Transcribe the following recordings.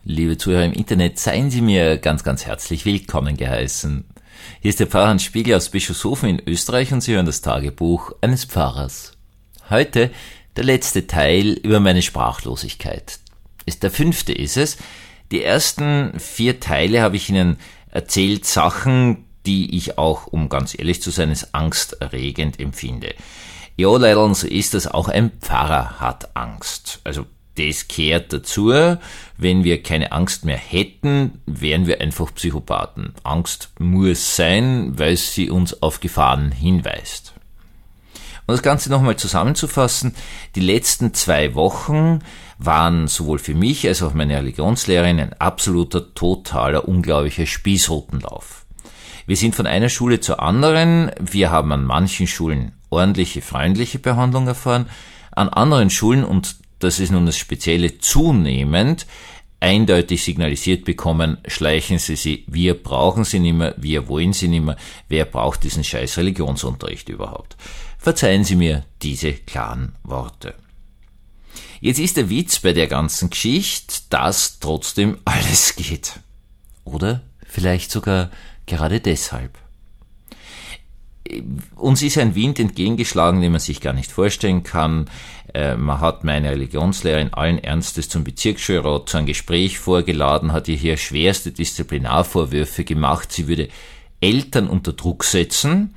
liebe Zuhörer im Internet, seien Sie mir ganz, ganz herzlich willkommen geheißen. Hier ist der Pfarrer Hans Spiegel aus Bischofshofen in Österreich und Sie hören das Tagebuch eines Pfarrers. Heute der letzte Teil über meine Sprachlosigkeit. Der 5. ist es. Die ersten 4 Teile habe ich Ihnen erzählt, Sachen, die ich auch, um ganz ehrlich zu sein, als angsterregend empfinde. Ja, leider so ist das, auch ein Pfarrer hat Angst. Also das kehrt dazu, wenn wir keine Angst mehr hätten, wären wir einfach Psychopathen. Angst muss sein, weil sie uns auf Gefahren hinweist. Um das Ganze nochmal zusammenzufassen, die letzten 2 Wochen waren sowohl für mich als auch meine Religionslehrerin ein absoluter, totaler, unglaublicher Spießrutenlauf. Wir sind von einer Schule zur anderen, wir haben an manchen Schulen ordentliche, freundliche Behandlung erfahren, an anderen Schulen, und das ist nun das Spezielle, zunehmend eindeutig signalisiert bekommen, schleichen Sie, wir brauchen Sie nicht mehr, wir wollen Sie nicht mehr, wer braucht diesen scheiß Religionsunterricht überhaupt? Verzeihen Sie mir diese klaren Worte. Jetzt ist der Witz bei der ganzen Geschichte, dass trotzdem alles geht. Oder vielleicht sogar gerade deshalb. Uns ist ein Wind entgegengeschlagen, den man sich gar nicht vorstellen kann. Man hat meine Religionslehrerin allen Ernstes zum Bezirksschulrat zu einem Gespräch vorgeladen, hat ihr hier schwerste Disziplinarvorwürfe gemacht. Sie würde Eltern unter Druck setzen.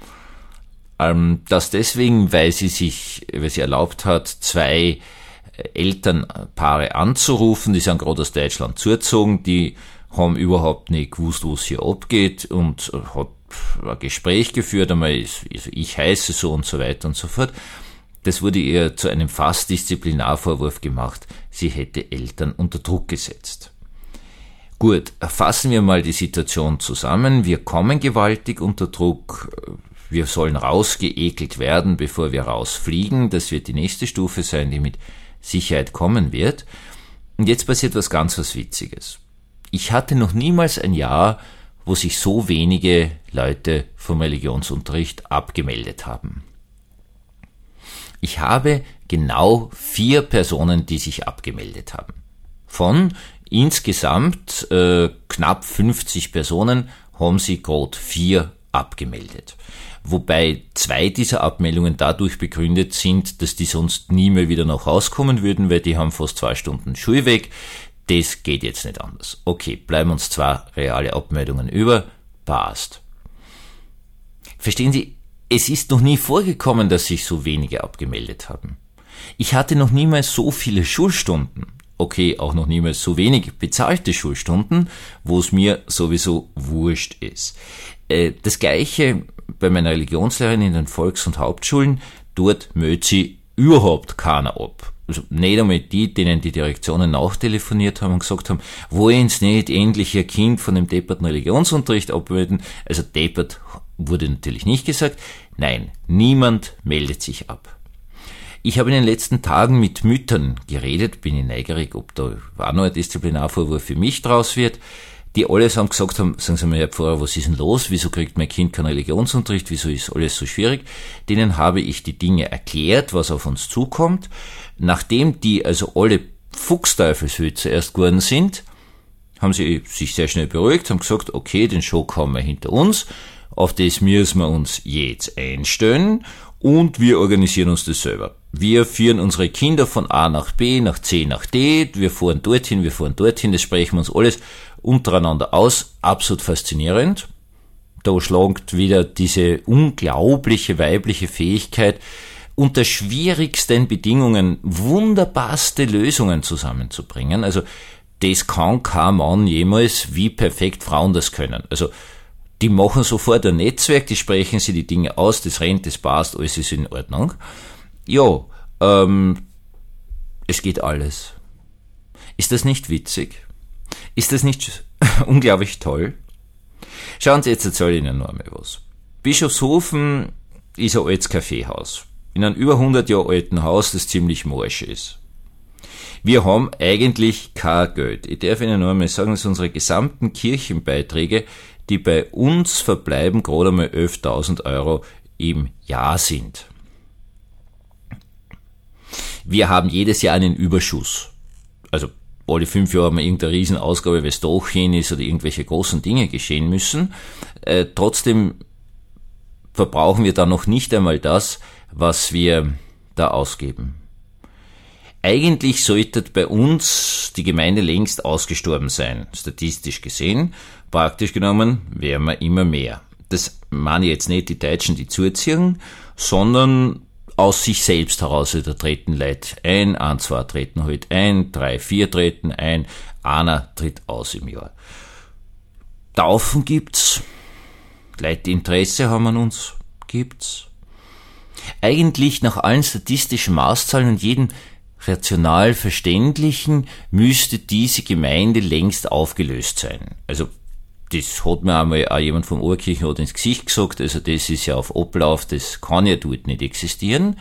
Das deswegen, weil sie erlaubt hat, 2 Elternpaare anzurufen, die sind gerade aus Deutschland zugezogen, die haben überhaupt nicht gewusst, wo es hier abgeht, und hat ein Gespräch geführt, einmal, ich heiße so und so weiter und so fort. Das wurde ihr zu einem fast Disziplinarvorwurf gemacht, sie hätte Eltern unter Druck gesetzt. Gut, fassen wir mal die Situation zusammen. Wir kommen gewaltig unter Druck. Wir sollen rausgeekelt werden, bevor wir rausfliegen. Das wird die nächste Stufe sein, die mit Sicherheit kommen wird. Und jetzt passiert was Witziges. Ich hatte noch niemals ein Jahr, wo sich so wenige Leute vom Religionsunterricht abgemeldet haben. Ich habe genau 4 Personen, die sich abgemeldet haben. Von insgesamt knapp 50 Personen haben sie gerade 4 abgemeldet. Wobei 2 dieser Abmeldungen dadurch begründet sind, dass die sonst nie mehr wieder nach Hause kommen würden, weil die haben fast 2 Stunden Schulweg. Das geht jetzt nicht anders. Okay, bleiben uns 2 reale Abmeldungen über. Passt. Verstehen Sie, es ist noch nie vorgekommen, dass sich so wenige abgemeldet haben. Ich hatte noch niemals so viele Schulstunden. Okay, auch noch niemals so wenig bezahlte Schulstunden, wo es mir sowieso wurscht ist. Das Gleiche bei meiner Religionslehrerin in den Volks- und Hauptschulen. Dort meldet sie überhaupt keiner ab. Also nicht einmal die, denen die Direktionen nachtelefoniert haben und gesagt haben, wollen Sie nicht endlich Ihr Kind von dem depperten Religionsunterricht abmelden? Also deppert wurde natürlich nicht gesagt. Nein, niemand meldet sich ab. Ich habe in den letzten Tagen mit Müttern geredet, bin ich neugierig, ob da auch noch ein Disziplinarvorwurf für mich draus wird, die allesamt gesagt haben, sagen Sie mal, Herr Pfarrer, was ist denn los? Wieso kriegt mein Kind keinen Religionsunterricht? Wieso ist alles so schwierig? Denen habe ich die Dinge erklärt, was auf uns zukommt. Nachdem die also alle Fuchsteufelswild zuerst geworden sind, haben sie sich sehr schnell beruhigt, haben gesagt, okay, den Schock haben wir hinter uns, auf das müssen wir uns jetzt einstellen und wir organisieren uns das selber. Wir führen unsere Kinder von A nach B, nach C, nach D, wir fahren dorthin, das sprechen wir uns alles untereinander aus. Absolut faszinierend. Da schlagt wieder diese unglaubliche weibliche Fähigkeit, unter schwierigsten Bedingungen wunderbarste Lösungen zusammenzubringen. Also das kann kein Mann jemals, wie perfekt Frauen das können. Also die machen sofort ein Netzwerk, die sprechen sich die Dinge aus, das rennt, das passt, alles ist in Ordnung. Ja, es geht alles. Ist das nicht witzig? Ist das nicht unglaublich toll? Schauen Sie, jetzt erzähle ich Ihnen noch einmal was. Bischofshofen ist ein altes Kaffeehaus. In einem über 100 Jahre alten Haus, das ziemlich morsch ist. Wir haben eigentlich kein Geld. Ich darf Ihnen noch einmal sagen, dass unsere gesamten Kirchenbeiträge, die bei uns verbleiben, gerade einmal 11.000 Euro im Jahr sind. Wir haben jedes Jahr einen Überschuss. Also alle 5 Jahre mal irgendeine Riesenausgabe, weil es doch hin ist oder irgendwelche großen Dinge geschehen müssen. Trotzdem verbrauchen wir da noch nicht einmal das, was wir da ausgeben. Eigentlich sollte bei uns die Gemeinde längst ausgestorben sein, statistisch gesehen. Praktisch genommen wären wir immer mehr. Das meine jetzt nicht die Deutschen, die zuziehen, sondern aus sich selbst heraus, da treten Leute ein, 2 treten halt ein, 3, 4 treten ein, einer tritt aus im Jahr. Taufen gibt's, Leute, die Interesse haben an uns, gibt's. Eigentlich nach allen statistischen Maßzahlen und jedem rational Verständlichen müsste diese Gemeinde längst aufgelöst sein. Also das hat mir einmal auch jemand vom Oberkirchenrat ins Gesicht gesagt, also das ist ja auf Ablauf, das kann ja dort nicht existieren.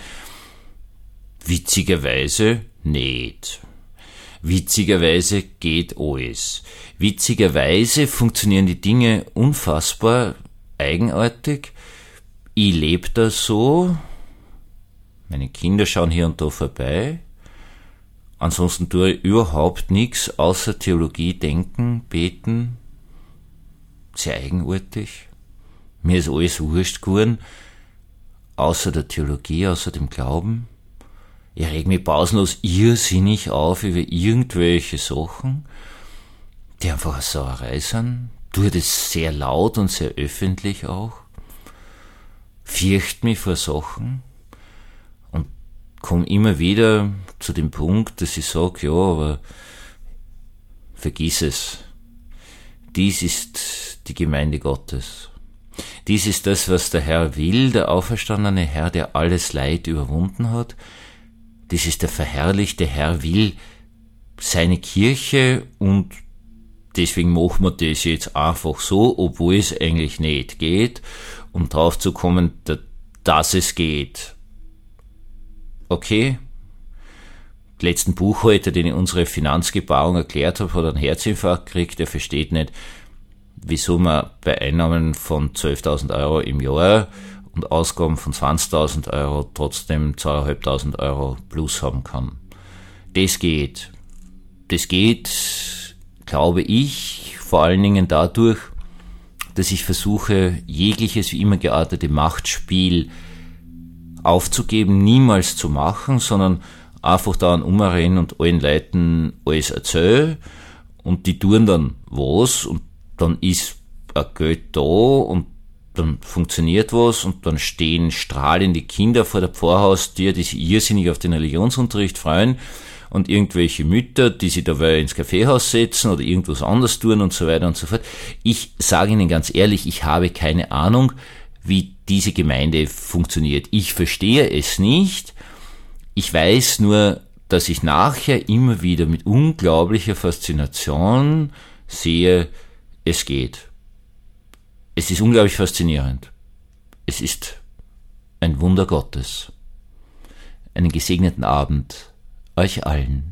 Witzigerweise nicht. Witzigerweise geht alles. Witzigerweise funktionieren die Dinge unfassbar eigenartig. Ich lebe da so, meine Kinder schauen hier und da vorbei. Ansonsten tue ich überhaupt nichts außer Theologie denken, beten. Sehr eigenartig. Mir ist alles wurscht geworden, außer der Theologie, außer dem Glauben. Ich reg mich pausenlos irrsinnig auf über irgendwelche Sachen, die einfach eine Sauerei sind. Tue das sehr laut und sehr öffentlich auch. Fürcht mich vor Sachen und komme immer wieder zu dem Punkt, dass ich sage, ja, aber vergiss es. Dies ist die Gemeinde Gottes. Dies ist das, was der Herr will, der auferstandene Herr, der alles Leid überwunden hat. Dies ist der verherrlichte Herr, will seine Kirche und deswegen machen wir das jetzt einfach so, obwohl es eigentlich nicht geht, um drauf zu kommen, dass es geht. Okay? Den letzten Buchhalter, den ich unsere Finanzgebarung erklärt habe, hat einen Herzinfarkt gekriegt, der versteht nicht, wieso man bei Einnahmen von 12.000 Euro im Jahr und Ausgaben von 20.000 Euro trotzdem 2.500 Euro plus haben kann. Das geht. Das geht, glaube ich, vor allen Dingen dadurch, dass ich versuche, jegliches wie immer geartete Machtspiel aufzugeben, niemals zu machen, sondern einfach da umrennen und allen Leuten alles erzählen und die tun dann was und dann ist ein Geld da und dann funktioniert was und dann stehen strahlende Kinder vor der Pfarrhaustür, die sich irrsinnig auf den Religionsunterricht freuen und irgendwelche Mütter, die sich dabei ins Kaffeehaus setzen oder irgendwas anderes tun und so weiter und so fort. Ich sage Ihnen ganz ehrlich, ich habe keine Ahnung, wie diese Gemeinde funktioniert. Ich verstehe es nicht. Ich weiß nur, dass ich nachher immer wieder mit unglaublicher Faszination sehe, es geht. Es ist unglaublich faszinierend. Es ist ein Wunder Gottes. Einen gesegneten Abend euch allen.